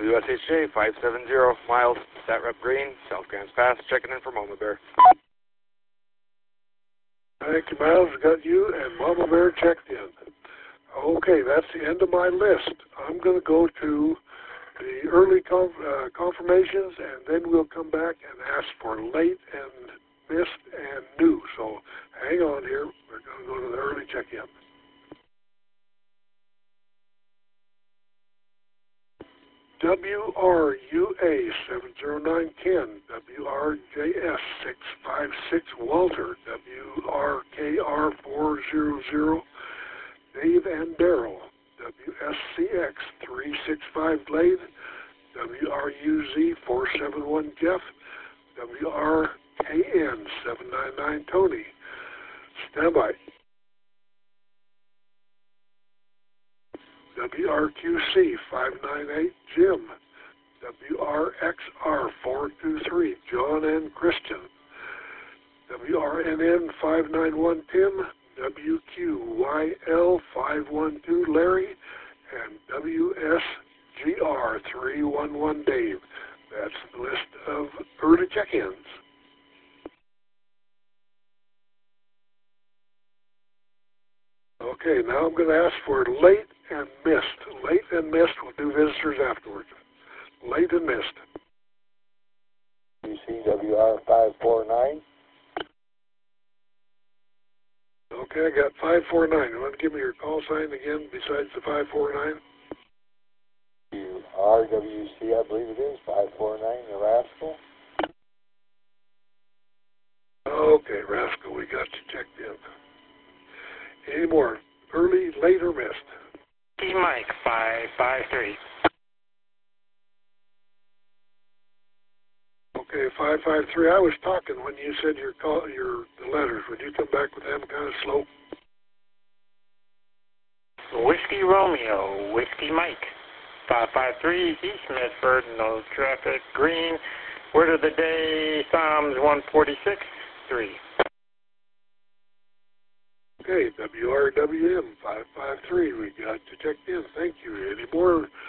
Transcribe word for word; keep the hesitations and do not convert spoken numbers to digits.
W S H J five seven zero, mild, sat rep green, South Grants Pass, checking in for Mama Bear. Thank you, Miles. Got you and Mama Bear checked in. Okay, that's the end of my list. I'm going to go to the early conf uh, confirmations, and then we'll come back and ask for late and missed and new. So hang on here. We're going to go to the early check-in. W R U A seven zero nine Ken, W R J S six five six Walter, W R K R four zero zero Dave and Daryl, W S C X three six five Glade, W R U Z four seven one Jeff, W R K N seven nine nine Tony. Stand by. W R Q C five nine eight Jim, W R X R four two three John and Christian, W R N N five nine one Tim, W Q Y L five one two Larry, and W S G R three one one Dave. That's the list of early check-ins. Okay, now I'm going to ask for late and missed. Late and missed, we'll do visitors afterwards. Late and missed. U C W R five four nine. Okay, I got five four nine. You want to give me your call sign again besides the five four nine? R W C, I believe it is, five four nine, the Rascal. Okay, Rascal, we got you checked in. Any more? Early, late, or missed? Mike, five five three. Okay, five five three. I was talking when you said your call, your the letters. Would you come back with them kind of slow? Whiskey Romeo, Whiskey Mike, five five three, East Medford, no traffic, green. Word of the day, Psalms one forty-six, three. Okay, W R W M five five three, we got you checked in. Thank you. Any more